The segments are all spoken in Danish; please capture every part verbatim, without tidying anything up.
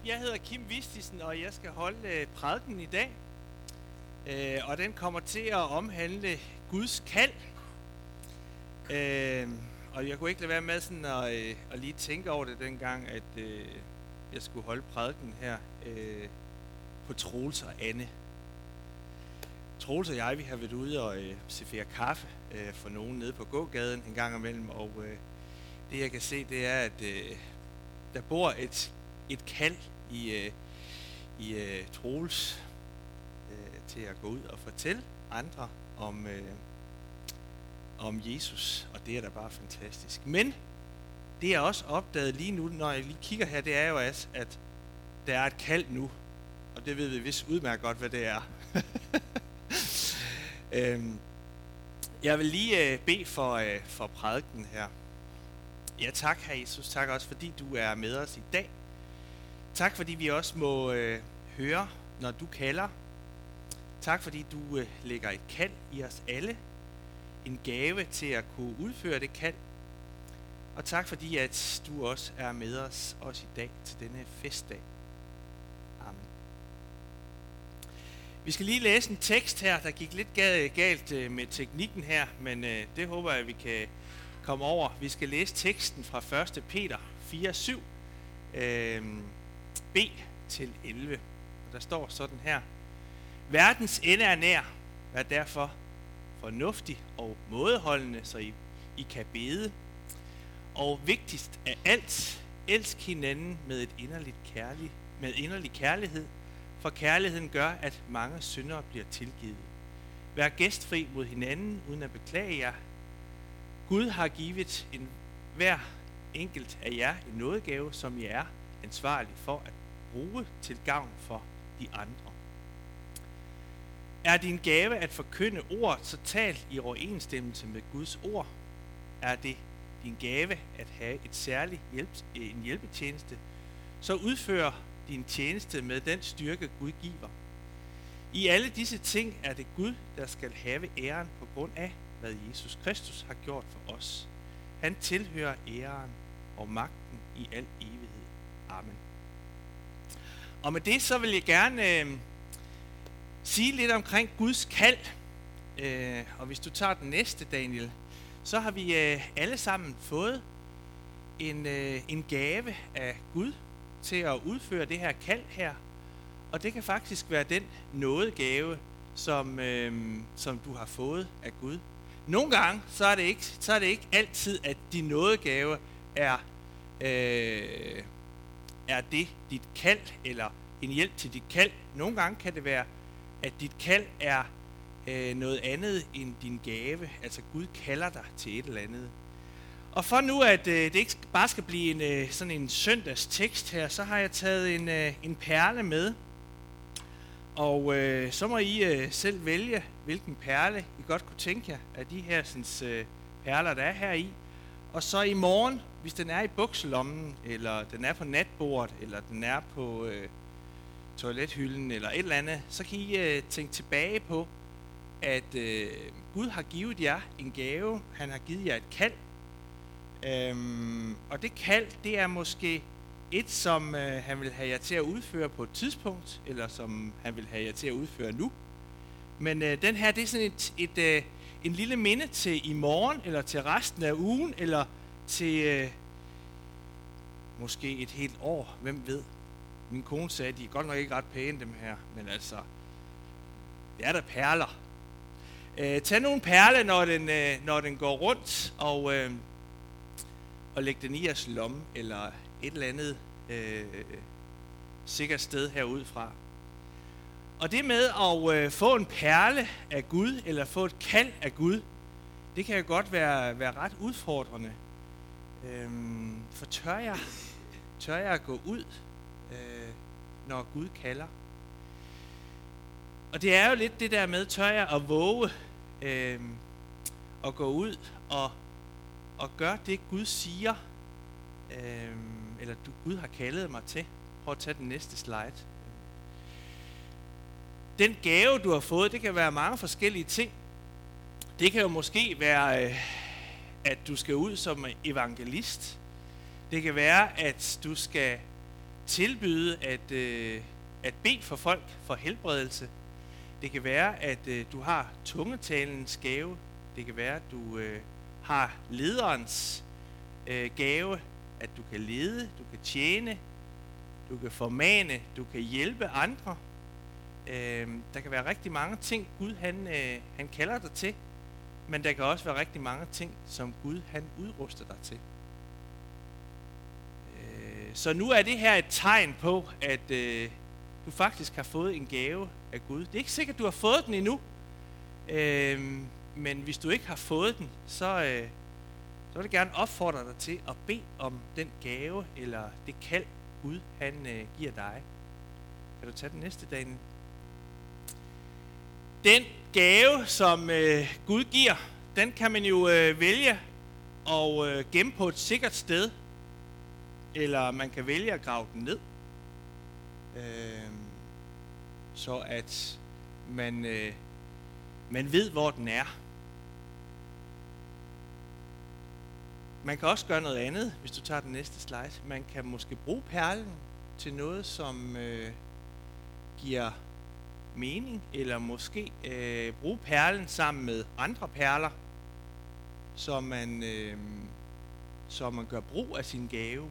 Jeg hedder Kim Vistisen, og jeg skal holde øh, prædiken i dag. Øh, og den kommer til at omhandle Guds kald. Øh, og jeg kunne ikke lade være med sådan at, øh, at lige tænke over det dengang, at øh, jeg skulle holde prædiken her øh, på Troels og Anne. Troels og jeg, vi har været ude og øh, servere kaffe øh, for nogen nede på gågaden en gang imellem. Og øh, det jeg kan se, det er, at øh, der bor et, et kald i, øh, i øh, Troels øh, til at gå ud og fortælle andre om, øh, om Jesus. Og det er da bare fantastisk. Men det jeg også opdaget lige nu, når jeg lige kigger her, det er jo, at, at der er et kald nu. Og det ved vi vist udmærket godt, hvad det er. øhm, jeg vil lige øh, bede for, øh, for prædiken her. Ja, tak, Herre Jesus. Tak også, fordi du er med os i dag. Tak, fordi vi også må øh, høre, når du kalder. Tak, fordi du øh, lægger et kald i os alle. En gave til at kunne udføre det kald. Og tak, fordi at du også er med os, også i dag, til denne festdag. Amen. Vi skal lige læse en tekst her, der gik lidt galt med teknikken her, men øh, det håber jeg, vi kan komme over. Vi skal læse teksten fra første Peter fire syv, øh, B til elleve. Og der står sådan her: Verdens ende er nær, vær derfor fornuftig og mådeholdende, så I, I kan bede. Og vigtigst af alt, elsk hinanden med et inderligt kærlig, med inderlig kærlighed, for kærligheden gør, at mange syndere bliver tilgivet. Vær gæstfri mod hinanden, uden at beklage jer. Gud har givet en, hver enkelt af jer en nådegave, som I er ansvarlige for at bruge til gavn for de andre. Er din gave at forkynde ordet, så tal i overensstemmelse med Guds ord. Er det din gave at have et særligt hjælp, en hjælpetjeneste, så udfør din tjeneste med den styrke, Gud giver. I alle disse ting er det Gud, der skal have æren på grund af, hvad Jesus Kristus har gjort for os. Han tilhører æren og magten i al evighed. Amen. Og med det så vil jeg gerne øh, sige lidt omkring Guds kald. Øh, og hvis du tager den næste, Daniel, så har vi øh, alle sammen fået en, øh, en gave af Gud til at udføre det her kald her. Og det kan faktisk være den nådegave, som, øh, som du har fået af Gud. Nogle gange, så er det ikke, så er det ikke altid, at din nådegave er, øh, er det dit kald, eller en hjælp til dit kald. Nogle gange kan det være, at dit kald er øh, noget andet end din gave. Altså Gud kalder dig til et eller andet. Og for nu, at øh, det ikke bare skal blive en, øh, sådan en søndags tekst her, så har jeg taget en, øh, en perle med. Og øh, så må I øh, selv vælge, hvilken perle I godt kunne tænke jer af de her sådan, øh, perler, der er her i. Og så i morgen, hvis den er i bukselommen, eller den er på natbordet, eller den er på øh, toilethylden, eller et eller andet, så kan I øh, tænke tilbage på, at øh, Gud har givet jer en gave. Han har givet jer et kald. Øhm, og det kald, det er måske et, som øh, han vil have jer til at udføre på et tidspunkt, eller som han vil have jer til at udføre nu. Men øh, den her, det er sådan et, et, øh, en lille minde til i morgen, eller til resten af ugen, eller til øh, måske et helt år, hvem ved. Min kone sagde, at de er godt nok ikke ret pæne, dem her, men altså, det er der perler. Øh, tag nogle perle, når den, øh, når den går rundt, og, øh, og læg den i jeres lomme, eller et eller andet øh, sikkert sted herudefra. Og det med at øh, få en perle af Gud, eller få et kald af Gud, det kan jo godt være, være ret udfordrende. Øhm, for tør jeg, tør jeg at gå ud, øh, når Gud kalder? Og det er jo lidt det der med, tør jeg at våge øh, at gå ud og, og gøre det, Gud siger, øh, eller du, Gud har kaldet mig til. Prøv at tage den næste slide. Den gave, du har fået, det kan være mange forskellige ting. Det kan jo måske være, øh, at du skal ud som evangelist. Det kan være, at du skal tilbyde at, øh, at bede for folk for helbredelse. Det kan være, at øh, du har tungetalens gave. Det kan være, at du øh, har lederens øh, gave, at du kan lede, du kan tjene, du kan formane, du kan hjælpe andre. Øh, der kan være rigtig mange ting, Gud han, øh, han kalder dig til, men der kan også være rigtig mange ting, som Gud han udruster dig til. Øh, så nu er det her et tegn på, at øh, du faktisk har fået en gave af Gud. Det er ikke sikkert, du har fået den endnu, øh, men hvis du ikke har fået den, så, øh, så vil jeg gerne opfordre dig til at bede om den gave, eller det kald, Gud han øh, giver dig. Kan du tage den næste dag? Den gave, som øh, Gud giver, den kan man jo øh, vælge og øh, gemme på et sikkert sted, eller man kan vælge at grave den ned, øh, så at man, øh, man ved, hvor den er. Man kan også gøre noget andet, hvis du tager den næste slide. Man kan måske bruge perlen til noget, som øh, giver mening, eller måske øh, bruge perlen sammen med andre perler, så man, øh, så man gør brug af sin gave.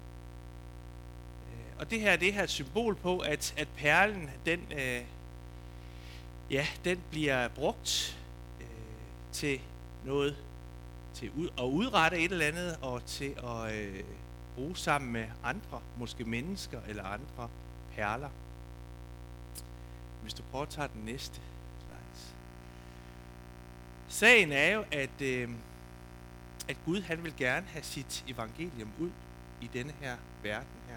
Og det her, det her er et symbol på, at, at perlen, den, øh, ja, den bliver brugt øh, til noget, til ud, at udrette et eller andet, og til at øh, bruge sammen med andre, måske mennesker eller andre perler. Hvis du prøver at tage den næste slide. Sagen er jo, at, øh, at Gud han vil gerne have sit evangelium ud i denne her verden her.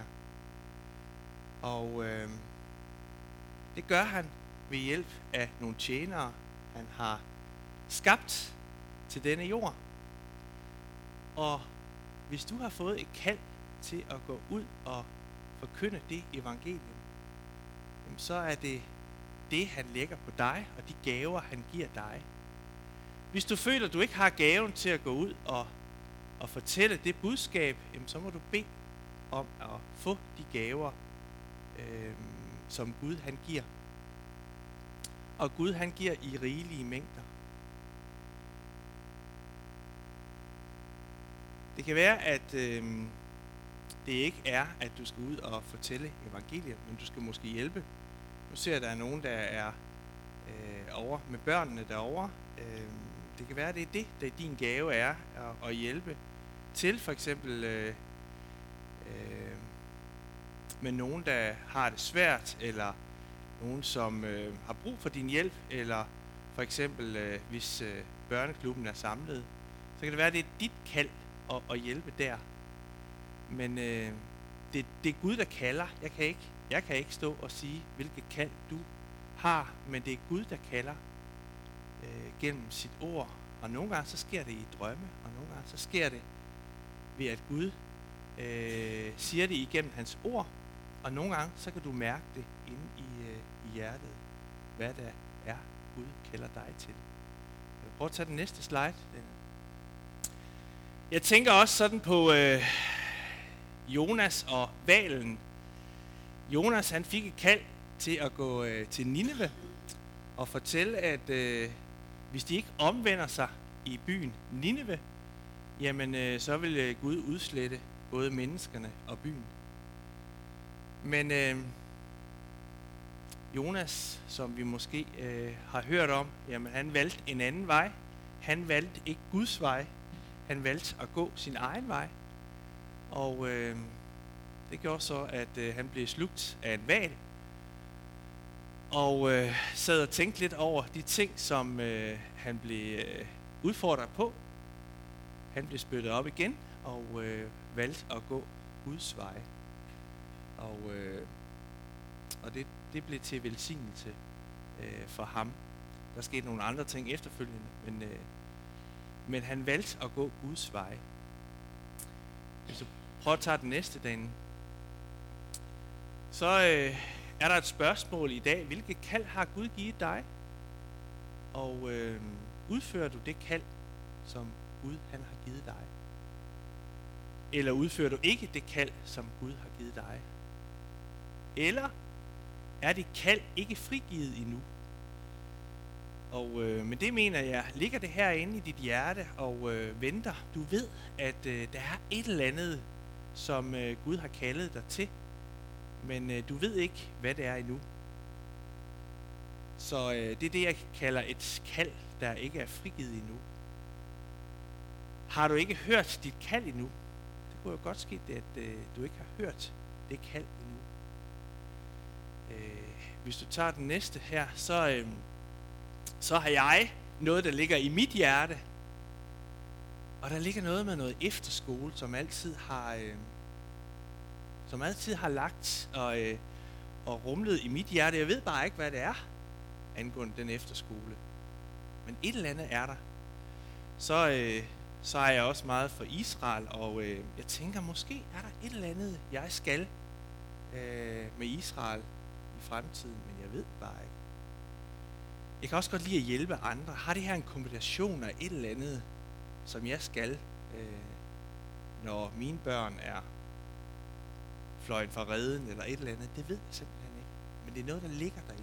Og øh, det gør han ved hjælp af nogle tjenere, han har skabt til denne jord. Og hvis du har fået et kald til at gå ud og forkynde det evangelium, så er det det, han lægger på dig, og de gaver, han giver dig. Hvis du føler, at du ikke har gaven til at gå ud og, og fortælle det budskab, så må du bede om at få de gaver, øh, som Gud han giver. Og Gud han giver i rigelige mængder. Det kan være, at øh, det ikke er, at du skal ud og fortælle evangeliet, men du skal måske hjælpe. Nu ser jeg, at der er nogen, der er øh, over med børnene derovre. Øh, det kan være, at det er det, der din gave er, at, at hjælpe til for eksempel øh, øh, med nogen, der har det svært, eller nogen, som øh, har brug for din hjælp, eller for eksempel, øh, hvis øh, børneklubben er samlet, så kan det være, at det er dit kald at, at hjælpe der. Men øh, det, det er Gud, der kalder. Jeg kan ikke, jeg kan ikke stå og sige, hvilket kald du har, men det er Gud, der kalder øh, gennem sit ord. Og nogle gange så sker det i drømme, og nogle gange så sker det ved, at Gud øh, siger det igennem hans ord, og nogle gange så kan du mærke det inde i, øh, i hjertet, hvad der er, Gud kalder dig til. Prøv at tage den næste slide. Jeg tænker også sådan på øh, Jonas og hvalen. Jonas han fik et kald til at gå øh, til Nineve og fortælle, at øh, hvis de ikke omvender sig i byen Nineve, jamen øh, så vil øh, Gud udslette både menneskerne og byen. Men øh, Jonas, som vi måske øh, har hørt om, jamen han valgte en anden vej. Han valgte ikke Guds vej. Han valgte at gå sin egen vej. Og øh, det gjorde så, at øh, han blev slugt af en hval. Og øh, sad og tænkte lidt over de ting, som øh, han blev øh, udfordret på. Han blev spyttet op igen og øh, valgte at gå Guds vej. Og, øh, og det, det blev til velsignelse øh, for ham. Der skete nogle andre ting efterfølgende, men, øh, men han valgte at gå Guds vej. Hvis du prøver at tage den næste dag, så øh, er der et spørgsmål i dag. Hvilket kald har Gud givet dig? Og øh, udfører du det kald, som Gud han har givet dig? Eller udfører du ikke det kald, som Gud har givet dig? Eller er dit kald ikke frigivet endnu? Og øh, med det mener jeg, ligger det herinde i dit hjerte og øh, venter. Du ved, at øh, der er et eller andet, som øh, Gud har kaldet dig til, men øh, du ved ikke, hvad det er endnu. Så øh, det er det, jeg kalder et kald, der ikke er frigivet endnu. Har du ikke hørt dit kald endnu? Det kunne jo godt ske, at øh, du ikke har hørt det kald endnu. Øh, hvis du tager den næste her, så, øh, så har jeg noget, der ligger i mit hjerte. Og der ligger noget med noget efterskole, som altid har, øh, som altid har lagt og, øh, og rumlet i mit hjerte. Jeg ved bare ikke, hvad det er angående den efterskole. Men et eller andet er der. Så, øh, så er jeg også meget for Israel, og øh, jeg tænker, måske er der et eller andet, jeg skal øh, med Israel i fremtiden, men jeg ved bare ikke. Jeg kan også godt lide at hjælpe andre. Har det her en kombination af et eller andet, som jeg skal, øh, når mine børn er fløjet fra reden eller et eller andet? Det ved jeg simpelthen ikke. Men det er noget, der ligger derinde,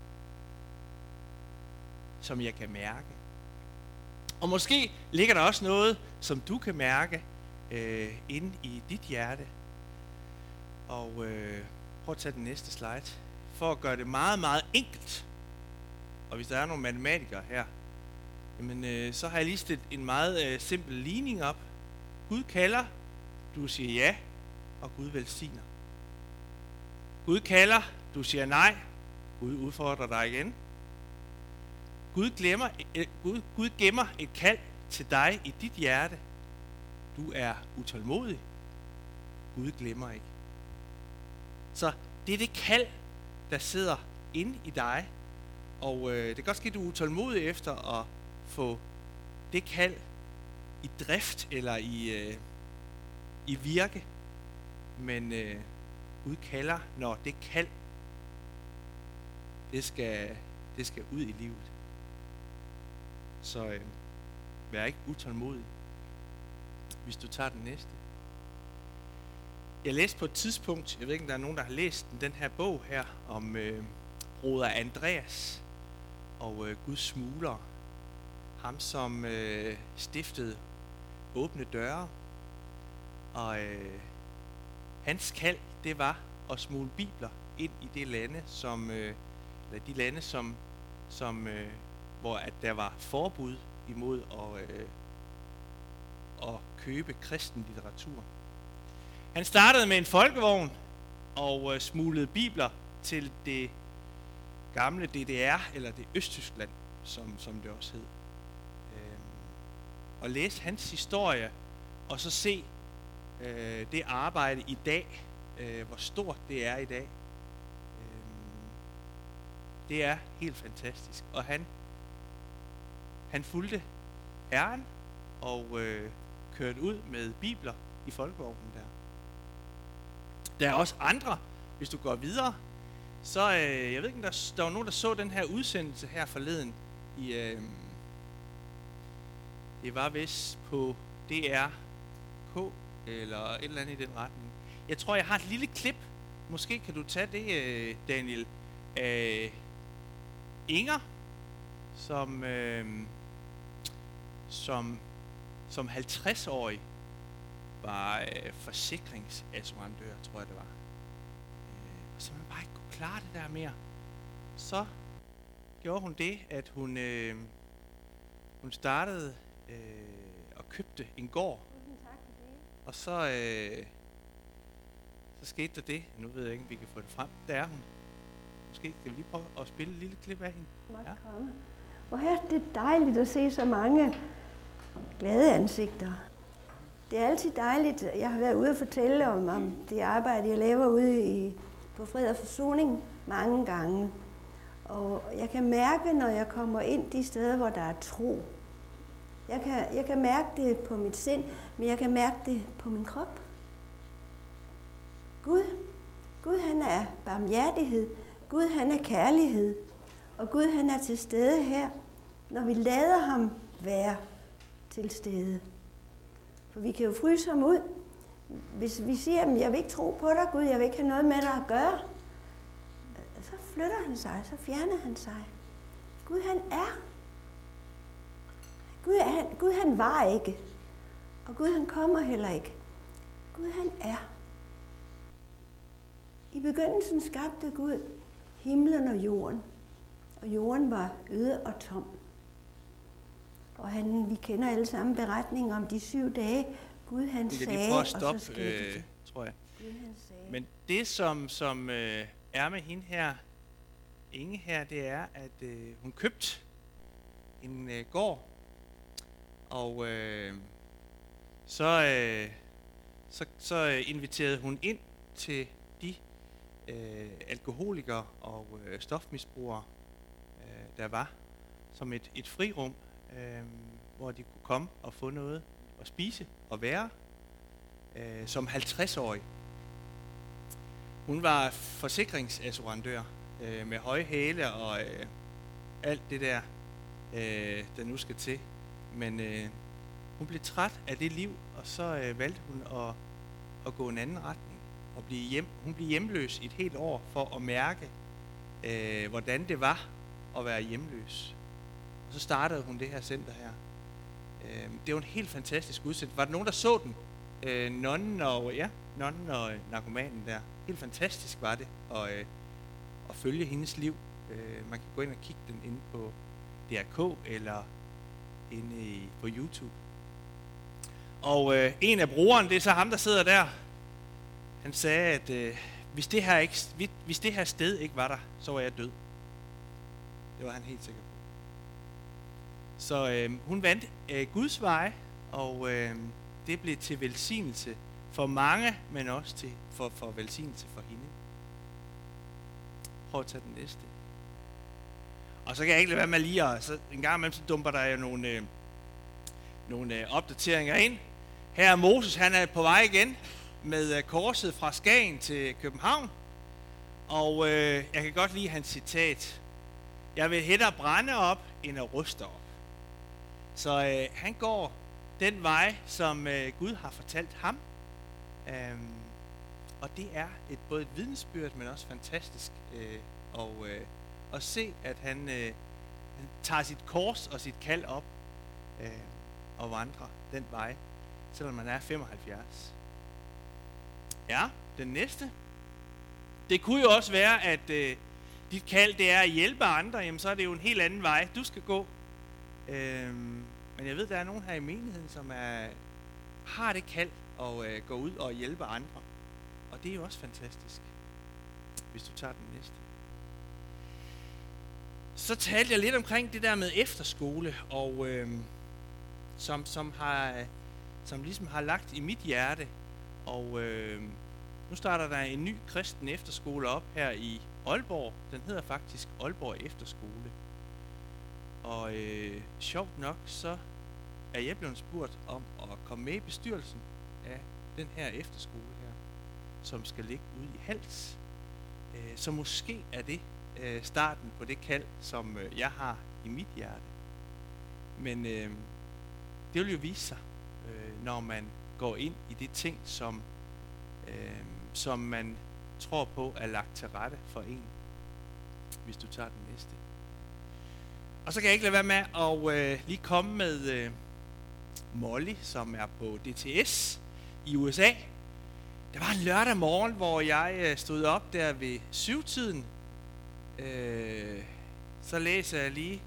som jeg kan mærke. Og måske ligger der også noget, som du kan mærke øh, inde i dit hjerte. Og øh, prøv at tage den næste slide. For at gøre det meget, meget enkelt. Og hvis der er nogle matematikere her, jamen, øh, så har jeg lige stillet en meget øh, simpel ligning op. Gud kalder, du siger ja, og Gud velsigner. Gud kalder, du siger nej, Gud udfordrer dig igen. Gud, glemmer, øh, Gud, Gud gemmer et kald til dig i dit hjerte. Du er utålmodig. Gud glemmer ikke. Så det er det kald, der sidder inde i dig. Og øh, det kan godt ske, at du er utålmodig efter at få det kald i drift eller i, øh, i virke. Men øh, Gud kalder, når det kald, det skal, det skal ud i livet. Så øh, vær ikke utålmodig, hvis du tager den næste. Jeg læste på et tidspunkt, jeg ved ikke, om der er nogen, der har læst den, den her bog her, om øh, broder Andreas og øh, Guds smugler. Ham, som øh, stiftede Åbne Døre. Og øh, hans kald, det var at smugle bibler ind i de lande, som, øh, eller de lande, som, som øh, hvor at der var forbud imod at, øh, at købe kristen litteratur. Han startede med en folkevogn og øh, smuglede bibler til det gamle D D R, eller det Østtyskland, som, som det også hed. Øhm, og læse hans historie, og så se øh, det arbejde i dag, øh, hvor stort det er i dag. Øhm, det er helt fantastisk. Og han, han fulgte Herren og øh, kørte ud med bibler i folkevognen der. Der er også andre, hvis du går videre, så øh, jeg ved ikke, der, der var nogen, der så den her udsendelse her forleden. I, øh, det var vist på D R K, eller et eller andet i den retning. Jeg tror, jeg har et lille klip. Måske kan du tage det, øh, Daniel. Øh, Inger, som, øh, som, som halvtreds-årig var øh, forsikringsassurandør, tror jeg det var. Øh, og så man bare ikke kunne klare det der mere. Så gjorde hun det, at hun, øh, hun startede øh, og købte en gård. Og så, øh, så skete der det. Nu ved jeg ikke, om vi kan få det frem. Der er hun. Måske skal vi lige prøve at spille et lille klip af hende. Ja. Hvor er det dejligt at se så mange glade ansigter. Det er altid dejligt. Jeg har været ude og fortælle om, om det arbejde, jeg laver ude i, på Fred og Forsoning mange gange. Og jeg kan mærke, når jeg kommer ind de steder, hvor der er tro. Jeg kan, jeg kan mærke det på mit sind, men jeg kan mærke det på min krop. Gud, Gud han er barmhjertighed. Gud han er kærlighed. Og Gud han er til stede her, når vi lader ham være til stede. For vi kan jo fryse ham ud. Hvis vi siger, at jeg vil ikke tro på dig, Gud, jeg vil ikke have noget med dig at gøre, så flytter han sig, så fjerner han sig. Gud han er. Gud han, Gud han var ikke. Og Gud han kommer heller ikke. Gud han er. I begyndelsen skabte Gud himlen og jorden. Og jorden var øde og tom. Og han, vi kender alle sammen beretningen om de syv dage. Gud han det sagde, lige stop, og så skete øh, det. Tror jeg. Gud han sagde. Men det, som, som øh, er med hende her, Inge her, det er, at øh, hun købte en øh, gård. Og øh, så, øh, så, så inviterede hun ind til de øh, alkoholikere og øh, stofmisbrugere, øh, der var, som et, et frirum, øh, hvor de kunne komme og få noget at spise og være øh, som halvtreds-årig. Hun var forsikringsassurandør øh, med høje hæle og øh, alt det der, øh, der nu skal til. Men øh, hun blev træt af det liv, og så øh, valgte hun at, at gå en anden retning. Og blive hjem. Hun blev hjemløs i et helt år for at mærke, øh, hvordan det var at være hjemløs. Og så startede hun det her center her. Øh, det var en helt fantastisk udsendelse. Var der nogen, der så den? Øh, nonnen og, ja, nonnen og øh, narkomanen der. Helt fantastisk var det at, øh, at følge hendes liv. Øh, man kan gå ind og kigge den inde på D R K eller inde i, på YouTube. Og øh, en af brugeren, det er så ham, der sidder der. Han sagde, at øh, hvis, det her ikke, hvis det her sted ikke var der, så var jeg død. Det var han helt sikker på. Så øh, hun vandt øh, Guds vej, og øh, det blev til velsignelse for mange, men også til, for, for velsignelse for hende. Prøv at tage den næste. Og så kan jeg ikke lade være med lige at, så en gang imellem så dumper der jo nogle, øh, nogle øh, opdateringer ind. Her er Moses, han er på vej igen med øh, korset fra Skagen til København. Og øh, jeg kan godt lide hans citat. Jeg vil hellere brænde op, end at ruste op. Så øh, han går den vej, som øh, Gud har fortalt ham. Øhm, og det er et, både et vidnesbyrd, men også fantastisk øh, og, øh, at se, at han, øh, han tager sit kors og sit kald op øh, og vandrer den vej, selvom man er femoghalvfjerds. Ja, den næste. Det kunne jo også være, at øh, dit kald det er at hjælpe andre, jamen så er det jo en helt anden vej, du skal gå. Øhm, men jeg ved, der er nogen her i menigheden, som er, har det kald og øh, går ud og hjælpe andre. Og det er jo også fantastisk, hvis du tager den næste. Så talte jeg lidt omkring det der med efterskole, og øh, som, som, har, som ligesom har lagt i mit hjerte. Og øh, nu starter der en ny kristen efterskole op her i Aalborg. Den hedder faktisk Aalborg Efterskole. Og øh, sjovt nok, så er jeg blevet spurgt om at komme med i bestyrelsen af den her efterskole her, som skal ligge ude i Hals. Øh, så måske er det øh, starten på det kald, som øh, jeg har i mit hjerte. Men øh, det vil jo vise sig, øh, når man går ind i de ting, som, øh, som man tror på er lagt til rette for en, hvis du tager den næste. Og så kan jeg ikke lade være med at øh, lige komme med øh, Molly, som er på D T S i U S A. Der var en lørdag morgen, hvor jeg øh, stod op der ved syvtiden. Øh, så læser jeg lige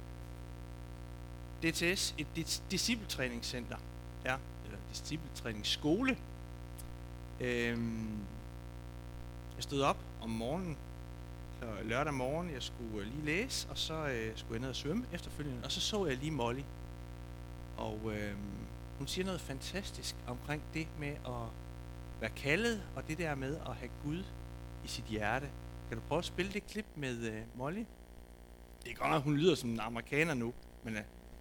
D T S, et dis- discipletræningscenter. Ja, eller discipletræningsskole. Øh, jeg stod op om morgenen, lørdag morgen, jeg skulle lige læse, og så øh, skulle jeg ned og svømme efterfølgende, og så så jeg lige Molly. Og øh, hun siger noget fantastisk omkring det med at være kaldet, og det der med at have Gud i sit hjerte. Kan du prøve at spille det klip med øh, Molly? Det er godt nok, hun lyder som en amerikaner nu, men... Øh,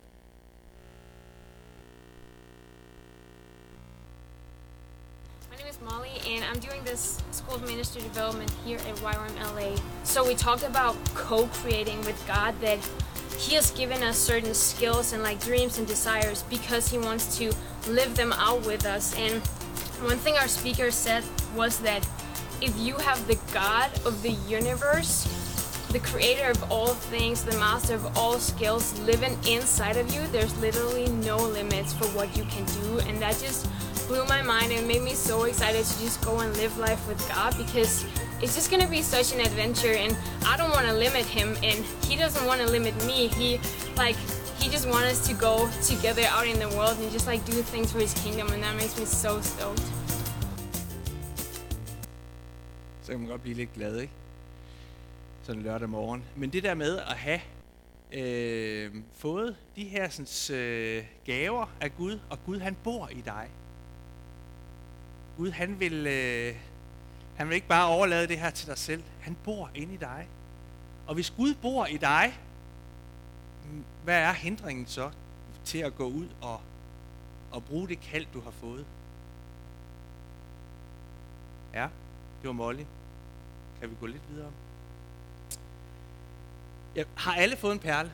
My name is Molly, and I'm doing this School of Ministry Development here at Y W A M L A. So we talked about co-creating with God, that He has given us certain skills and like dreams and desires because He wants to live them out with us. And one thing our speaker said was that if you have the God of the universe, the creator of all things, the master of all skills living inside of you, there's literally no limits for what you can do. And that just blew my mind and made me so excited to just go and live life with God, because it's just gonna be such an adventure, and I don't want to limit him, and he doesn't want to limit me. He like he just wants us to go together out in the world and just like do things for his kingdom, and that makes me so stoked. Så kan man godt blive lidt glad, ikke? Sådan lørdag morgen. Men det der med at have øh, fået de her sådan, øh, gaver af Gud, og Gud han bor i dig. Gud han vil, øh, han vil ikke bare overlade det her til dig selv. Han bor inde i dig. Og hvis Gud bor i dig, hvad er hindringen så til at gå ud og, og bruge det kald, du har fået? Ja, det var Molly. Kan vi gå lidt videre? Ja, har alle fået en perle?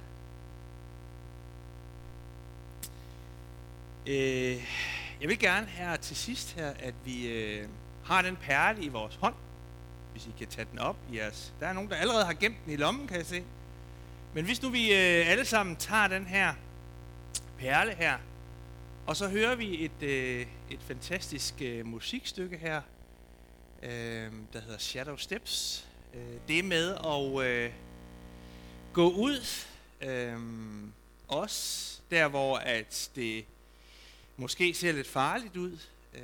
Øh, jeg vil gerne her til sidst her, at vi øh, har den perle i vores hånd. Hvis I kan tage den op i jeres. Der er nogen, der allerede har gemt den i lommen, kan jeg se. Men hvis nu vi øh, alle sammen tager den her perle her, og så hører vi et, øh, et fantastisk øh, musikstykke her, øh, der hedder Shadow Steps. Øh, det med at øh, gå ud, øh, også der hvor at det måske ser lidt farligt ud. Øh,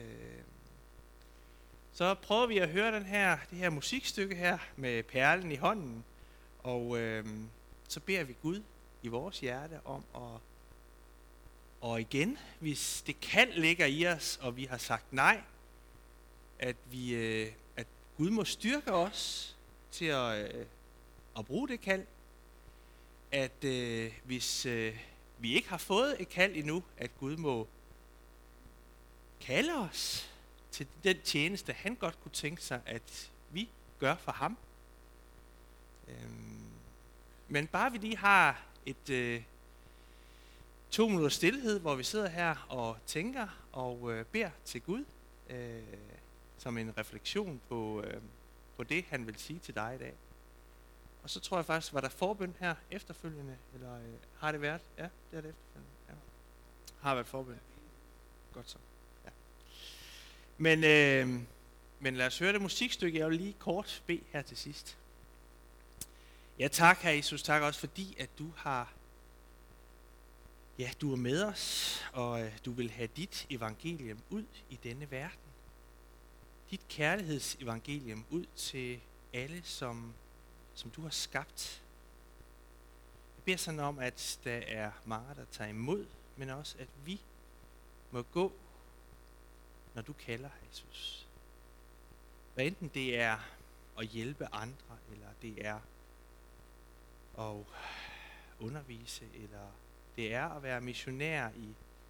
så prøver vi at høre den her, det her musikstykke her med perlen i hånden, og øh, så beder vi Gud i vores hjerte om at, og igen, hvis det kald ligger i os, og vi har sagt nej, at vi, øh, at Gud må styrke os til at, øh, at bruge det kald, at øh, hvis øh, vi ikke har fået et kald endnu, at Gud må kalde os til den tjeneste, han godt kunne tænke sig, at vi gør for ham. Øhm, men bare vi lige har et øh, to minutter stillhed, hvor vi sidder her og tænker og øh, beder til Gud, øh, som en refleksion på, øh, på det, han vil sige til dig i dag. Og så tror jeg faktisk, var der forbøn her efterfølgende, eller øh, har det været? Ja, det er det efterfølgende. Ja. Har været forbøn. Godt så. Ja. Men, øh, men lad os høre det musikstykke. Jeg vil lige kort bede her til sidst. Ja, tak, Herre Jesus. Tak også fordi, at du har, ja, du er med os, og øh, du vil have dit evangelium ud i denne verden. Dit kærlighedsevangelium ud til alle, som, som du har skabt. Jeg beder sådan om, at der er mange, der tager imod, men også, at vi må gå, når du kalder, Jesus. Hvad enten det er at hjælpe andre, eller det er at undervise, eller det er at være missionær i,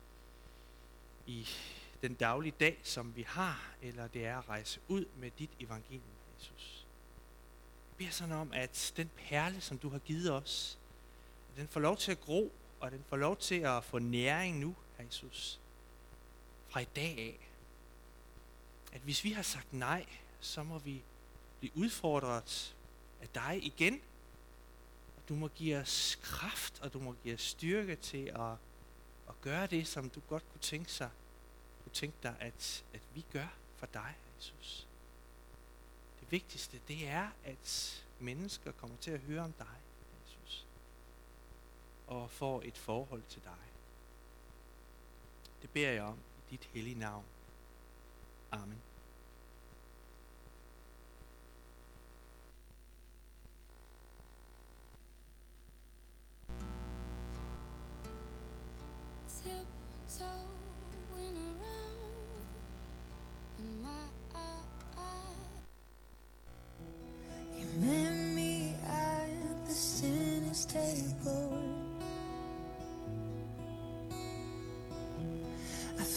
i den daglige dag, som vi har, eller det er at rejse ud med dit evangelium, Jesus. Jeg beder sådan om, at den perle, som du har givet os, at den får lov til at gro, og den får lov til at få næring nu, Jesus, fra i dag af. At hvis vi har sagt nej, så må vi blive udfordret af dig igen. Du må give os kraft, og du må give os styrke til at, at gøre det, som du godt kunne tænke, sig, kunne tænke dig, at, at vi gør for dig, Jesus. Det vigtigste, det er, at mennesker kommer til at høre om dig, Jesus. Og får et forhold til dig. Det beder jeg om i dit hellige navn. Amen. Tiptoeing around in my